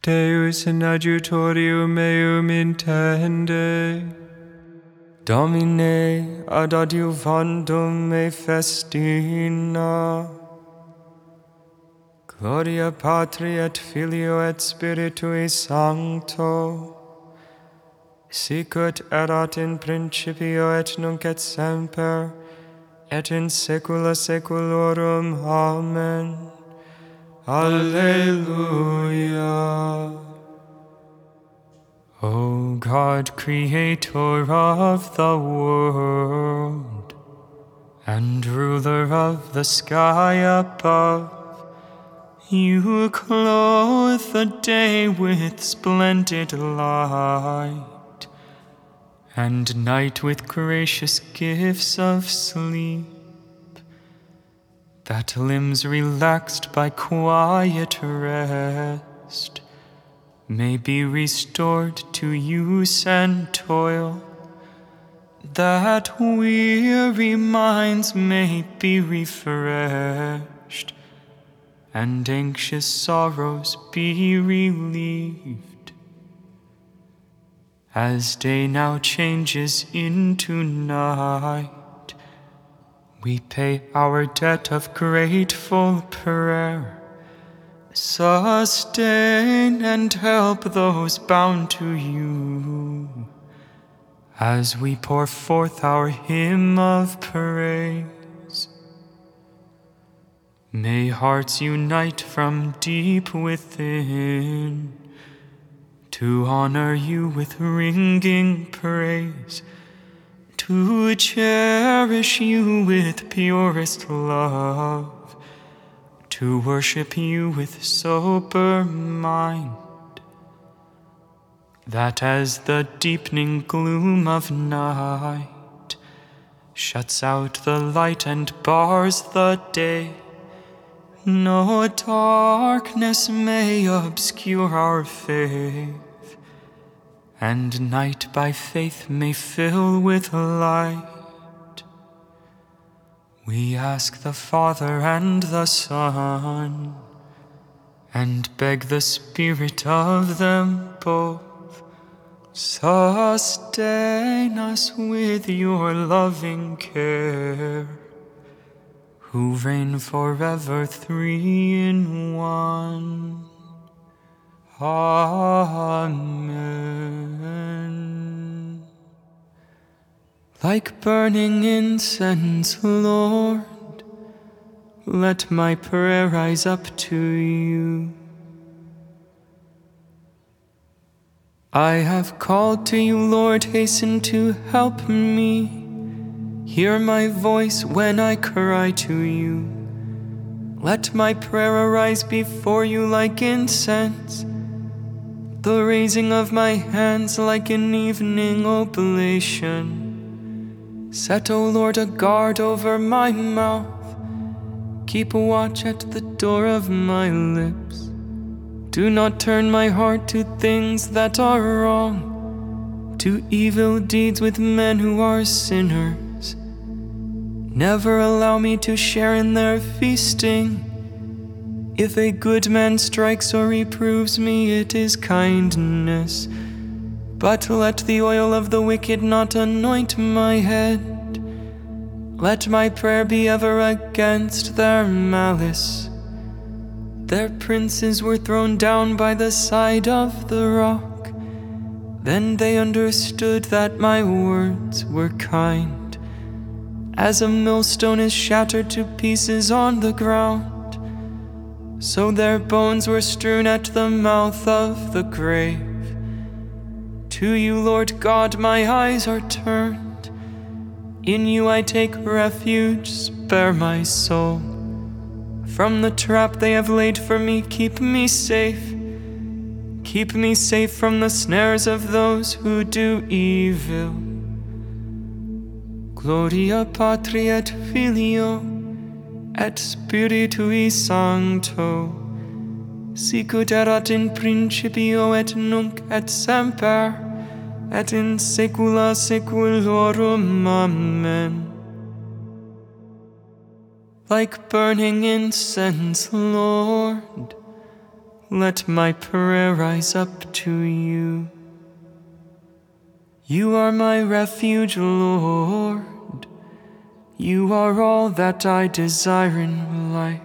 Deus in adjutorium meum intende. Domine ad adjuvandum me festina. Gloria Patri et Filio et Spiritui Sancto. Sic ut erat in principio et nunc et semper, et in saecula saeculorum. Amen. Alleluia. O God, creator of the world, and ruler of the sky above, you clothe the day with splendid light, and night with gracious gifts of sleep, that limbs relaxed by quiet rest may be restored to use and toil, that weary minds may be refreshed, and anxious sorrows be relieved. As day now changes into night, we pay our debt of grateful prayer. Sustain and help those bound to you, as we pour forth our hymn of praise. May hearts unite from deep within to honor you with ringing praise, to cherish you with purest love, to worship you with sober mind, that as the deepening gloom of night shuts out the light and bars the day, no darkness may obscure our faith, and night by faith may fill with light. We ask the Father and the Son, and beg the Spirit of them both, sustain us with your loving care, who reign forever, three in one. Amen. Like burning incense, Lord, let my prayer rise up to you. I have called to you, Lord, hasten to help me. Hear my voice when I cry to you. Let my prayer arise before you like incense, the raising of my hands like an evening oblation. Set, O Lord, a guard over my mouth. Keep a watch at the door of my lips. Do not turn my heart to things that are wrong, to evil deeds with men who are sinners. Never allow me to share in their feasting. If a good man strikes or reproves me, it is kindness. But let the oil of the wicked not anoint my head. Let my prayer be ever against their malice. Their princes were thrown down by the side of the rock. Then they understood that my words were kind. As a millstone is shattered to pieces on the ground, so their bones were strewn at the mouth of the grave. To you, Lord God, my eyes are turned. In you I take refuge, spare my soul. From the trap they have laid for me, keep me safe. Keep me safe from the snares of those who do evil. Gloria Patri et Filio et Spiritui Sancto, sic ut erat in principio et nunc et semper, et in saecula saeculorum. Amen. Like burning incense, Lord, let my prayer rise up to you. You are my refuge, Lord. You are all that I desire in life.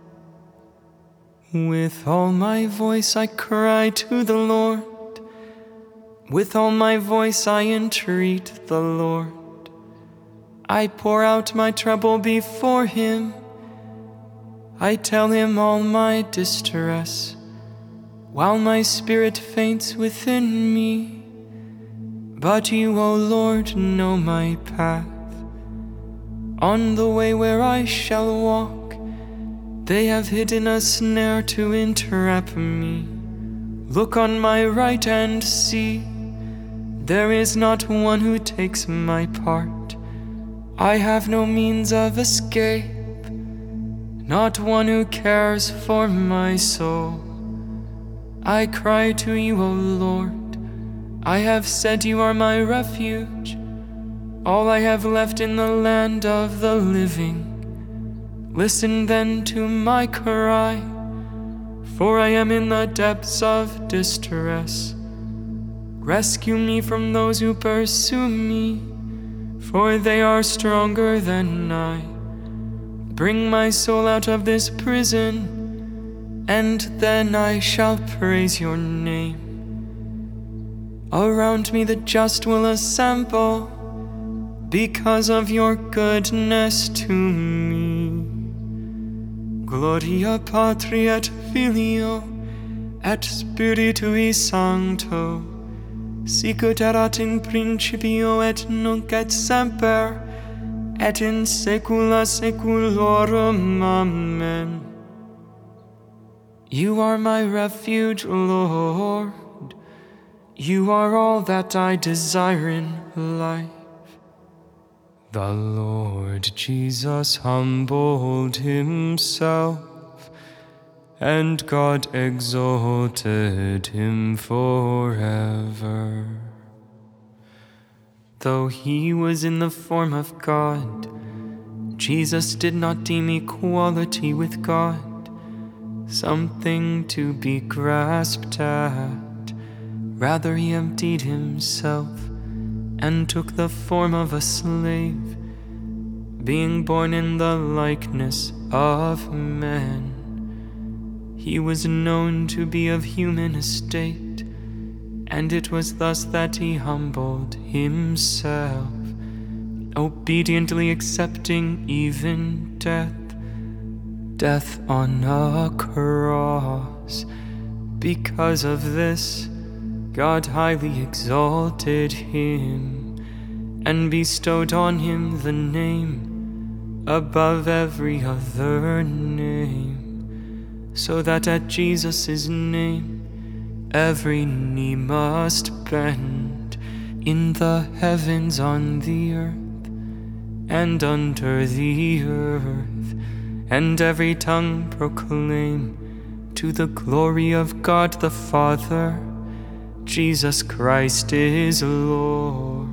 With all my voice I cry to the Lord. With all my voice I entreat the Lord. I pour out my trouble before him. I tell him all my distress, while my spirit faints within me. But you, O Lord, know my path. On the way where I shall walk, they have hidden a snare to entrap me. Look on my right and see, there is not one who takes my part. I have no means of escape, not one who cares for my soul. I cry to you, O Lord. I have said you are my refuge, all I have left in the land of the living. Listen then to my cry, for I am in the depths of distress. Rescue me from those who pursue me, for they are stronger than I. Bring my soul out of this prison, and then I shall praise your name. Around me the just will assemble, because of your goodness to me. Gloria Patri et Filio et Spiritui Sancto, sicut erat in principio et nunc et semper, et in saecula saeculorum. Amen. You are my refuge, Lord. You are all that I desire in life. The Lord Jesus humbled himself, and God exalted him forever. Though he was in the form of God, Jesus did not deem equality with God something to be grasped at. Rather, he emptied himself and took the form of a slave, being born in the likeness of men. He was known to be of human estate, and it was thus that he humbled himself, obediently accepting even death on a cross. Because of this, God highly exalted him and bestowed on him the name above every other name, so that at Jesus' name every knee must bend, in the heavens, on the earth, and under the earth, and every tongue proclaim to the glory of God the Father, Jesus Christ is Lord.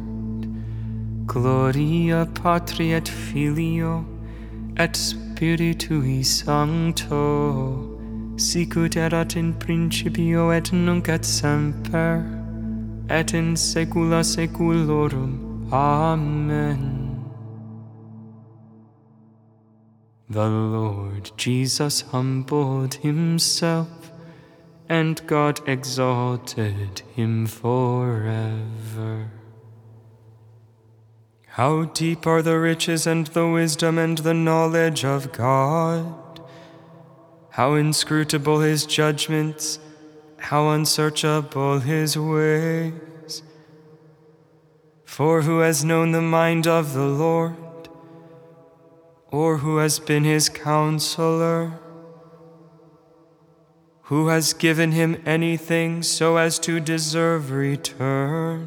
Gloria Patri et Filio et Spiritui Sancto, sicut erat in principio et nunc et semper, et in saecula saeculorum. Amen. The Lord Jesus humbled himself, and God exalted him forever. How deep are the riches and the wisdom and the knowledge of God! How inscrutable his judgments, how unsearchable his ways! For who has known the mind of the Lord, or who has been his counselor? Who has given him anything so as to deserve return?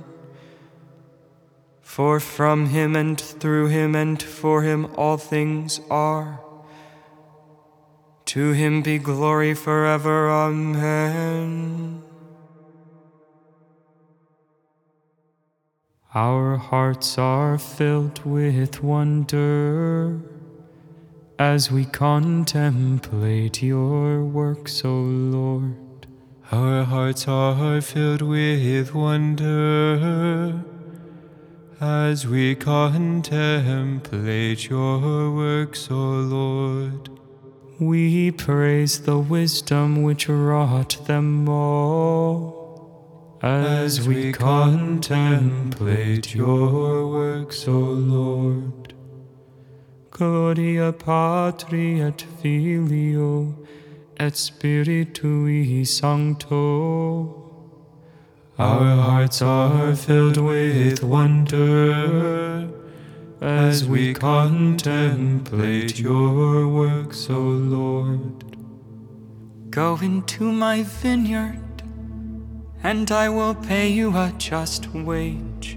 For from him and through him and for him all things are. To him be glory forever. Amen. Our hearts are filled with wonder as we contemplate your works, O Lord. hearts are filled with wonder as we contemplate your works, O Lord. We praise the wisdom which wrought them all. As we contemplate your works, O Lord. Gloria Patri et Filio et Spiritui Sancto. Our hearts are filled with wonder as we contemplate your works, O Lord. Go into my vineyard, and I will pay you a just wage.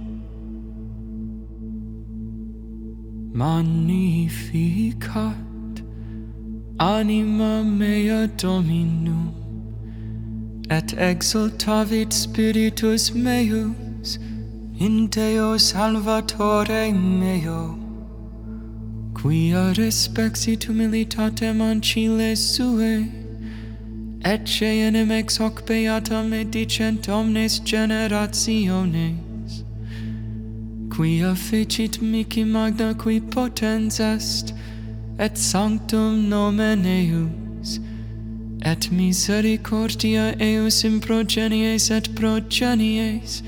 Magnificat anima mea Dominum, et exultavit spiritus meus in Deo Salvatore meo, quia respexit humilitatem ancile suae, ecce enim ex hoc beatam edicent omnes generationes, quia fecit mihi magna qui potens est, et sanctum nomen eius, et misericordia eius in progenies et progenies,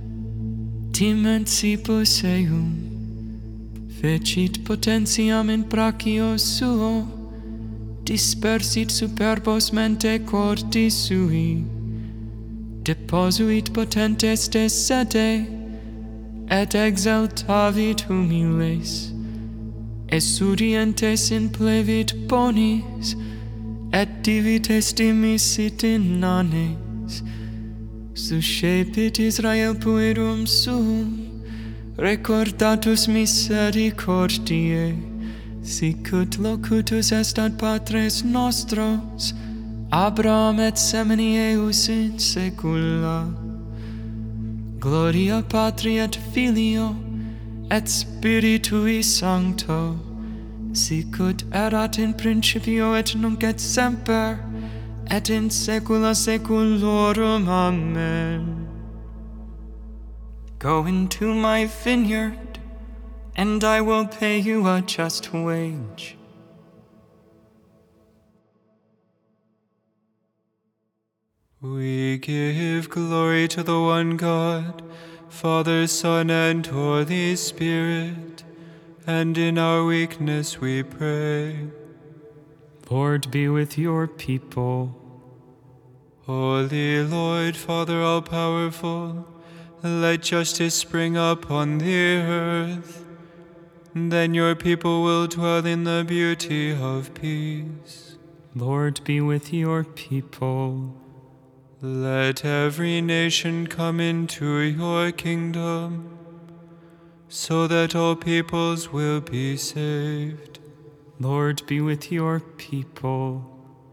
dimensibus eum, fecit potentiam in brachio suo, dispersit superbos mente cordis sui, deposuit potentes de sede, et exaltavit humiles, esudientes in plevit bonis, et divites dimisit in nanes, suscepit Israel puerum suum, recordatus misericordiae, sicut locutus est ad patres nostros, Abraham et semini eius in saecula. Gloria Patri et Filio et Spiritui Sancto, sicut erat in principio et nunc et semper, et in saecula saeculorum. Amen. Go into my vineyard, and I will pay you a just wage. We give glory to the one God, Father, Son, and Holy Spirit, and in our weakness we pray. Lord, be with your people. Holy Lord, Father all-powerful, let justice spring up on the earth. Then your people will dwell in the beauty of peace. Lord, be with your people. Let every nation come into your kingdom, so that all peoples will be saved. Lord, be with your people.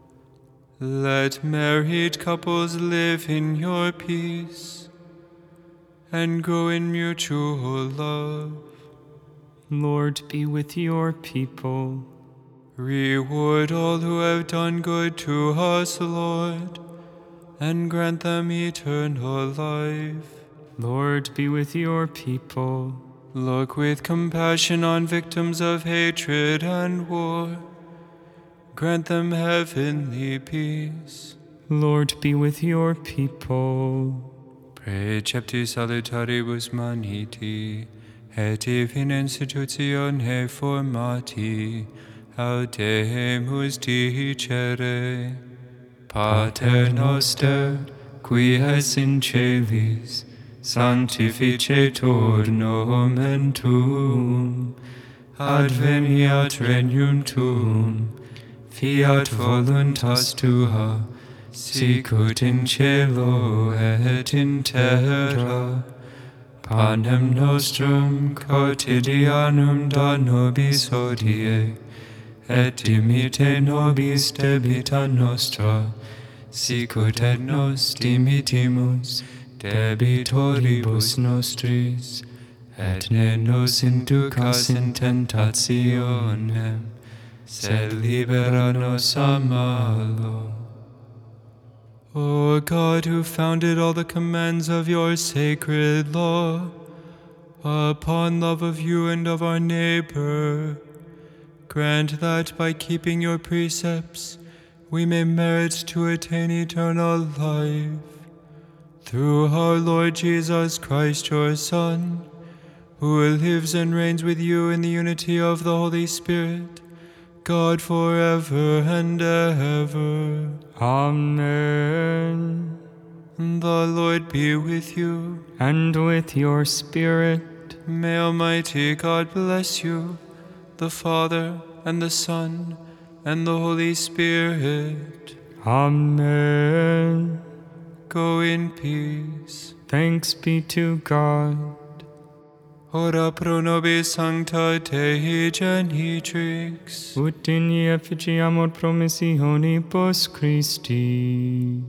Let married couples live in your peace and grow in mutual love. Lord, be with your people. Reward all who have done good to us, Lord, and grant them eternal life. Lord, be with your people. Look with compassion on victims of hatred and war. Grant them heavenly peace. Lord, be with your people. Precepti salutaribus maniti, et divina institutione formati, audemus dicere. Pater noster, qui es in celis, sanctificetur nomen tuum, adveniat regnum tuum, fiat voluntas tua, sicut in cielo et in terra. Panem nostrum quotidianum da nobis hodie, et dimitte nobis debita nostra, sicut et nos dimittimus debitoribus nostris, et ne nos inducas in tentationem, sed libera nos a malo. O God, who founded all the commands of your sacred law upon love of you and of our neighbor, grant that by keeping your precepts we may merit to attain eternal life. Through our Lord Jesus Christ, your Son, who lives and reigns with you in the unity of the Holy Spirit, God forever and ever. Amen. The Lord be with you. And with your spirit. May Almighty God bless you, the Father, and the Son, and the Holy Spirit. Amen. Go in peace. Thanks be to God. Ora pro nobis sancta Dei genitrix. Ut in efficiamur promissionibus Christi.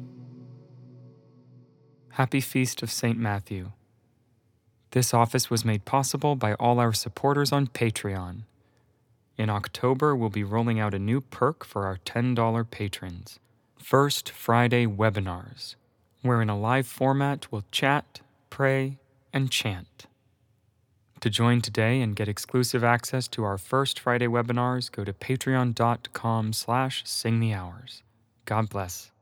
Happy Feast of St. Matthew. This office was made possible by all our supporters on Patreon. In October, we'll be rolling out a new perk for our $10 patrons. First Friday webinars, where in a live format we'll chat, pray, and chant. To join today and get exclusive access to our First Friday webinars, go to patreon.com/singthehours. God bless.